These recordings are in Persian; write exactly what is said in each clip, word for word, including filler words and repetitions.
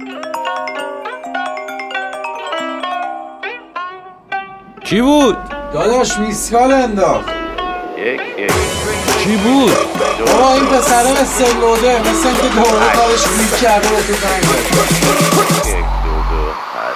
کی بود؟ داداش میسکال انداخت. یک یک کی بود؟ بابا این پسره مثل لوده، مثل اینکه دوره کارش بیل کرده و تو زنگ یک دو دو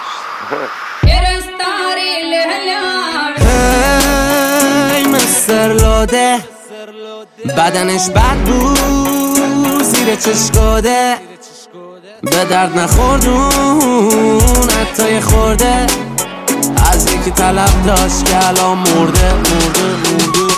هشت. هی مستر لوده بدنش بد بود زیر چشکاده به درد نخوردون حتی یه خورده از یکی طلب داشت که الان مرده مرده مرده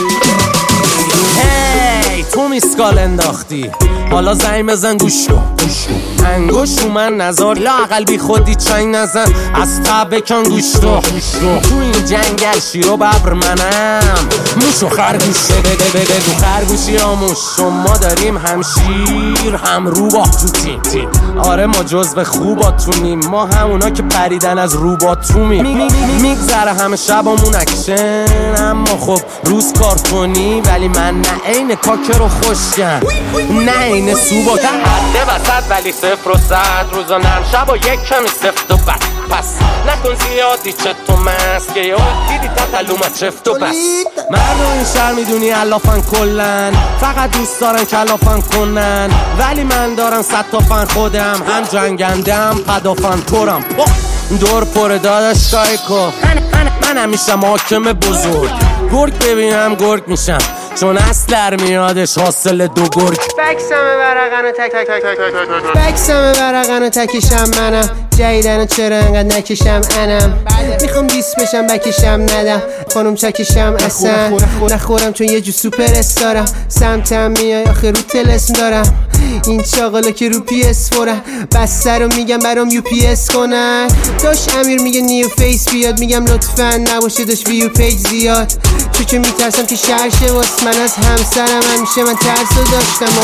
هی تو میسکال انداختی حالا زنگ بزن گوش کن انگوش رو من نزار لااقل بی خودی چنگ نزن از تب بکن گوش تو تو این جنگل شیر و ببر منم موشو خرگوش بده بده دو خرگوشی آموش شما داریم هم شیر هم روباتونیم آره ما جزو خوباتونیم ما همونا که پریدن از روباتونیم میگذره همه شبامون اکشن اما خب روز کار کنی ولی من نه عین کاکر و خوشگن نه عین سوبا حده وسط ولی صفر و صد روزا نرم شب و یک کمی سفت و بد پس نکن زیادی چه تو مست که یه دیدی تطلومت چفت و بس مردم این شهر میدونی علافن کلن فقط دوست دارن کلافن کنن ولی من دارم صد تا فن خودم هم جنگنده هم پدافن پرم دور پره داداشگاهی کن من, من همیشم حاکم بزرگ گرگ ببینم گرگ میشم چون اصل میادش حاصل دو گرگ بکسمه برقن و تک تک تک تک تک بکسمه برقن و تکشم منم جایدن و چرا انقدر نکشم انم میخوام دیس بشم بکشم ندم خانم چکشم اصلا نخورم چون یه جو سوپر استارم سمتم میای آخه رو تلسم دارم این چاقالا که رو پی اس فورم بسته رو میگم برام یو پی اس کنن داشت امیر میگه نیو فیس بیاد میگم لطفا نباشه داشت ویو پیج زیاد چون چون میترسم که شهر شه واس من از همسرم همیشه من ترس رو داشتم و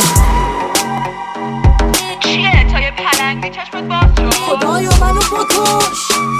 چیه تا یه پلنگی چشمت باز شد خدایا منو بکش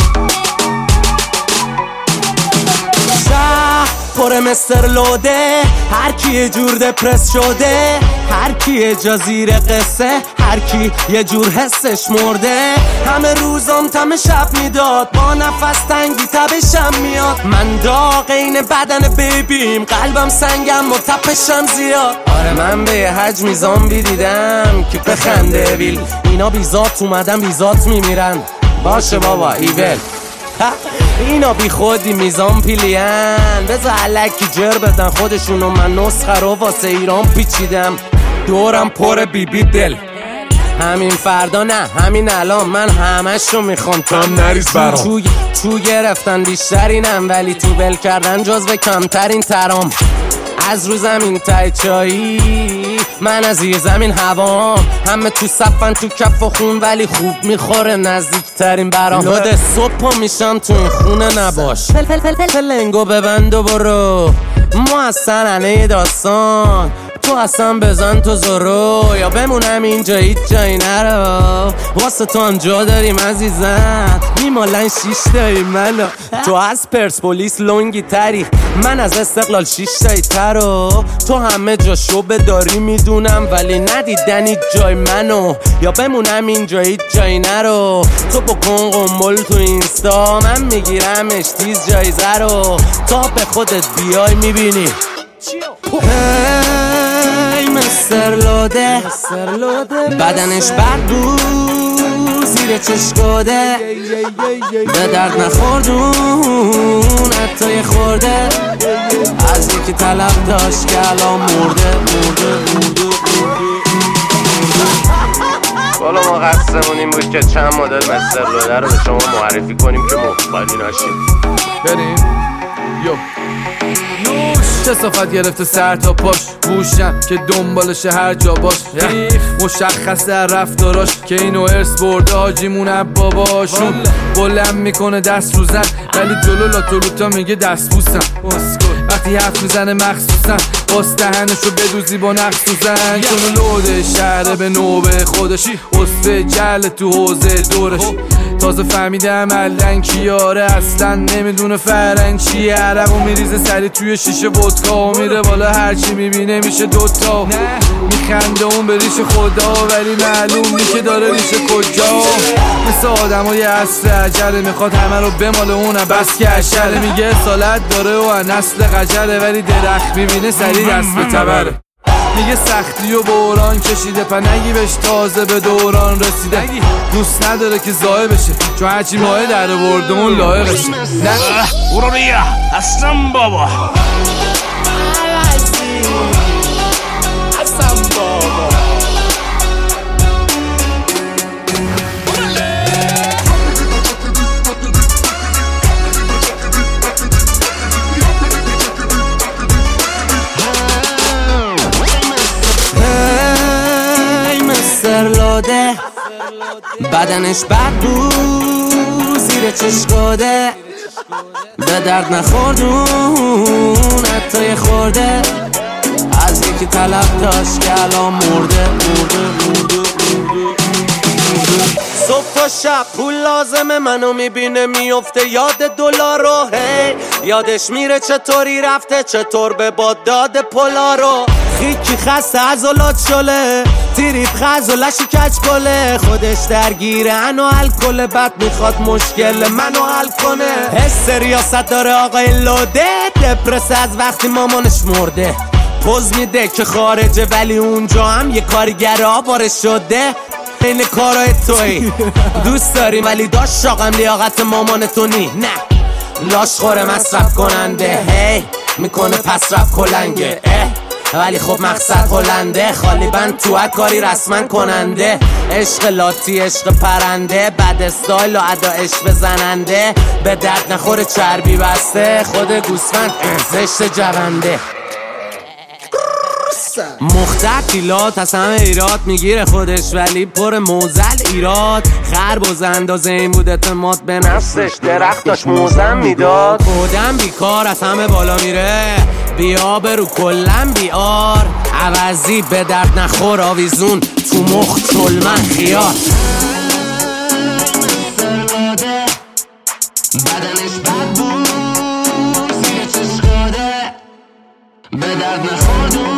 شهر پر مستر لوده هر کی یه جور دپرس شده هر کی یه جا زیر قصه هر کی یه جور حسش مرده همه روزام تم شب میداد با نفس تنگی تبشم میاد من داغ این بدن بیبیم قلبم سنگم و تپشم زیاد آره من به یه حجمی زامبی دیدم که بخنده ویل اینا بیزات اومدن بیزات میمیرن باشه بابا ایول اینا بی خودی میزان پیلین بذار علکی جر بدن خودشونو من نسخه رو واسه ایران پیچیدم دورم پر بی بی دل همین فردا نه همین الان من همشو میخوام کم نریز برام چو, چو گرفتن بیشترینم ولی تو بل کردن جزو کمترین ترام از رو زمین تای چایی من از زیر زمین هوام همه تو صفن تو کف و خون ولی خوب میخوره نزدیکترین برام لود صبح میشم تو این خونه نباش فل فل فل فل فلنگو ببند و برو ما از سننه داستان تو اصلا بزن تو زرو یا بمونم اینجا هیچ جایی نرو واسه تو هم جا داریم عزیزم میمالن شیش داریم منو تو از پرسپولیس لونگی تری من از استقلال شیش تایی ترو تو همه جا شبه داری میدونم ولی ندیدنی جای منو یا بمونم اینجا هیچ جایی نرو تو بکن قنبل تو اینستا من میگیرمش تیز جایزه رو تا به خودت بیای میبینی هی مستر لوده بدنش بد بود زیر چشکاده به درد نخوردون حتی یه خورده از یکی طلب داشت که الان مرده مرده مرده بالا ما قصدمون این بود که چند مدل مستر لوده رو به شما معرفی کنیم که مخبالی ناشیم بریم یو چه صفت گرفته سر تا پاش گوشم که دنبالشه هر جا باش مشخص در رفتاراش که اینو ارث برده حاجیمون باباشون بلند میکنه دست رو زن ولی جلو لاتولوتا میگه دست بوسم وقتی حرف میزنه مخصوصا باز دهنشو بدوزی با نقص تو زن چون لوده شهره به نوبه خودش اصفه جل تو حوزه دورش تازه فهمیدم الان کیاره اصلا نمیدونه فرنگ چیه. عرقو میریزه سری توی شیشه ودکا و میره بالا هرچی میبینه میشه دوتا. میخنده اون به ریش خدا ولی معلوم نی که داره ریشه کجا. مثل آدم های عصر عجله میخواد همه رو بماله اونم بس که عشله. میگه اصالت داره و نسل قجله ولی درخت میبینه سری دست به تبره. میگه سختی و بوران کشیده پنگی بهش تازه به دوران رسیده. دوست نداره که زایه بشه چون هرچی ماه در برده اون لایقشه. نه برو بیا هستم بابا. بدنش بد بود زیر چشکاده به درد نخوردون حتی خورده از یکی طلب داشت که الان مرده مرده مرده صبح تا شب پول لازمه منو میبینه میفته یاد دلار رو. هی یادش میره چطوری رفته چطور به باد داده پولا رو. خیکی خسته عضلات شله تیریب خزولشی کچ کله خودش درگیره انو الکل بد میخواد مشکل منو حل کنه. حس ریاست داره آقای لوده دپرس از وقتی مامانش مرده. پوز میده که خارجه ولی اونجا هم یه کارگر آواره شده. این کارای توی دوست داری ولی داشت شاقم لیاقت مامان تو نی. نه لاش خوره مصرف کننده هی میکنه پس رفت کلنگه ولی خب مقصد هلنده. خالی بند تو کاری رسما کننده. عشق لاتی عشق پرنده بد استایل و ادا عشق بزننده. به درد نخوره چربی بسته خود گوسفند زشت جونده. مختلفیلات از همه ایراد میگیره خودش ولی پر موزل ایراد. خربوز اندازه این بود اعتماد به نفسش درخت داشت موزم میداد. خودم بیکار از همه بالا میره بیا برو کلن بیار عوضی به درد نخور آویزون تو مخ چلمن خیار. بدنش بد بود زیر چشکاده به درد نخوردون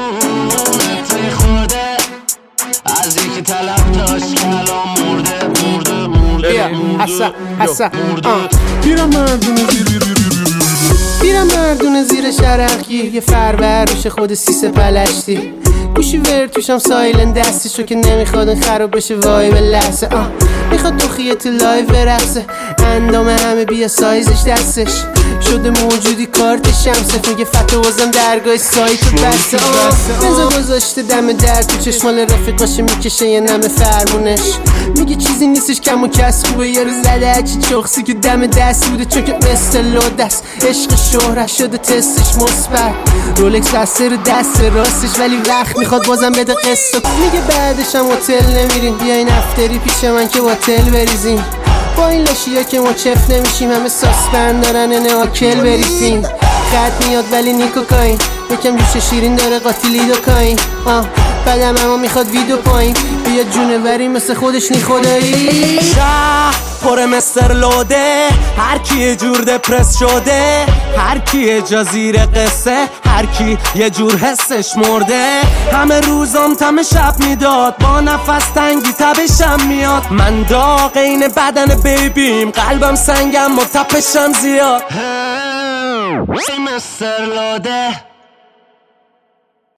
از یکی طلب داشت که الان مرده مرده مرده حسا حسا بیرم مردونه بیرم مردونه زیر شرقی یه فرور روش خود سیسه پلشتی گوشی ور توشم سایلن دستشو که نمیخواد خراب بشه وای به لحظه. آه میخواد تو خیط لایو برقصه اندام همه بیا سایزش دستش شده موجودی کارت شمسه میگه فتح وزم درگاه سایت بسته. آه بزا گذاشته دم در تو چشمال رفیقاشه میکشه یه نم فرمونش میگه چیزی نیستش کم و کس خوبه یارو زده هرچی چخصی که دم دست بوده چون که مثل لودست عشق شهرت شده تستش مثبت. رولکس بسته رو دست راستش ولی وقت میخواد بازم بده قصه. میگه بعدش هم هتل نمیرین بیاین افتری پیش من که هتل بریزیم با این لاشیا که ما چف نمیشیم همه ساسپند دارن نه آکل بریفیم. خط میاد ولی نیکوکاین یکم جوش شیرین داره قاتیلی دو کاین. آه بعدم اما میخواد ویدو پایین بیا جونوری مثل خودش نی خدایی. شهر پر مستر لوده هر کی یه جور دپرس شده هر کی یه جا زیر قصه هر کی یه جور حسش مرده. همه روزام تم شب میداد با نفس تنگی تبشم میاد. من داغ این بدن بیبیم قلبم سنگم و تپشم زیاد. مستر لوده